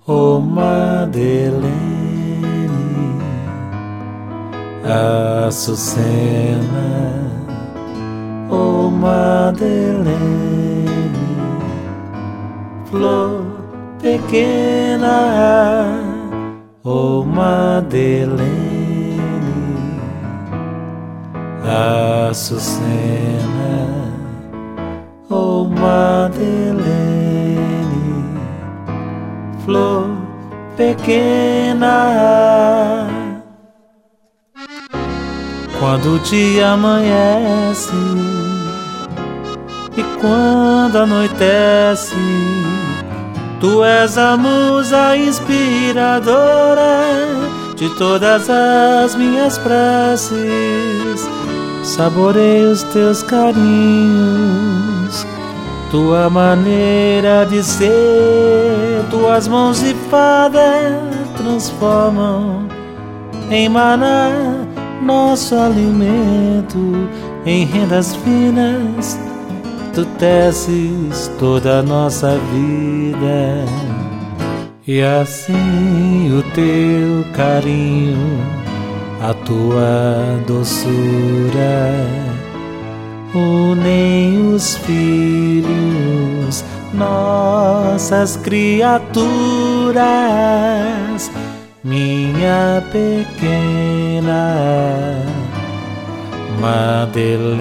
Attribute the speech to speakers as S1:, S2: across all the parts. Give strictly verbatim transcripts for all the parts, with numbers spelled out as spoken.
S1: Oh Madeleine, Açucena, oh Madeleine, flor pequena, oh Madeleine, Açucena, oh Madeleine, flor pequena. Quando o dia amanhece e quando anoitece, tu és a musa inspiradora de todas as minhas preces. Saborei os teus carinhos, tua maneira de ser, tuas mãos de fada transformam em maná nosso alimento, em rendas finas tu teces toda a nossa vida. E assim o teu carinho, a tua doçura unem os filhos, nossas criaturas. Minha pequena Madeleine,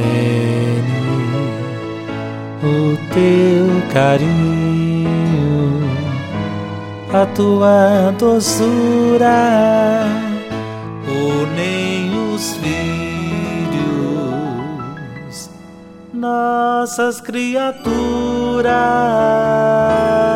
S1: o teu carinho, a tua doçura unem os filhos, nossas criaturas.